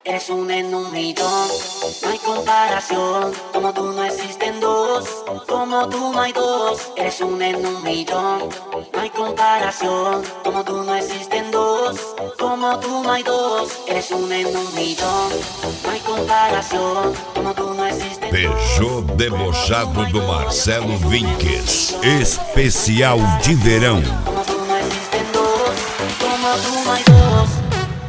Eres una en un millón, no hay comparación. Como tú no existen dos, como tú no hay dos. Eres una en un millón, no hay comparación. Como tú no existen dos, como tú no hay dos. Eres una en un millón, no hay comparación. Como tú no existen dos. Peugeot debochado do Marcelo Vinques, especial de verão. Como tú no existen dos, como tú no hay dos.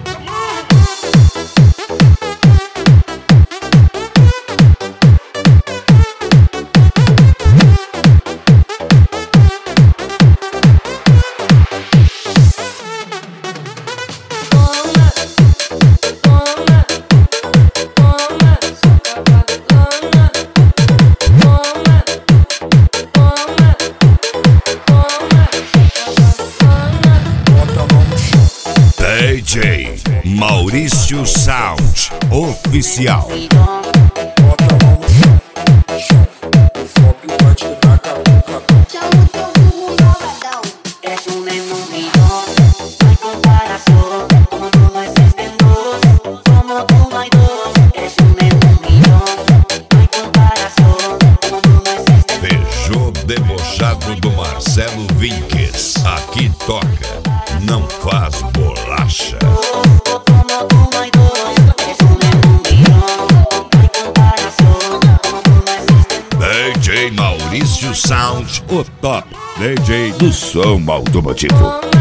DJ Maurício Sound Oficial. Bota a mão no chão, o foco vai te dar capuca. Chama teu burro malvadão. Eres un en un millón, no hay comparación. Como tú no existen dos, como tú no hay dos. Eres un en un millón, no hay comparación. Como tú no existen dos. Peugeot debochado do Marcelo Vinques. Aqui toca, não faz bolacha. Como tú no hay dos. Eres un en un millón, no hay comparación. Como tú no existen dos. DJ Maurício Sound, o top DJ do som automotivo.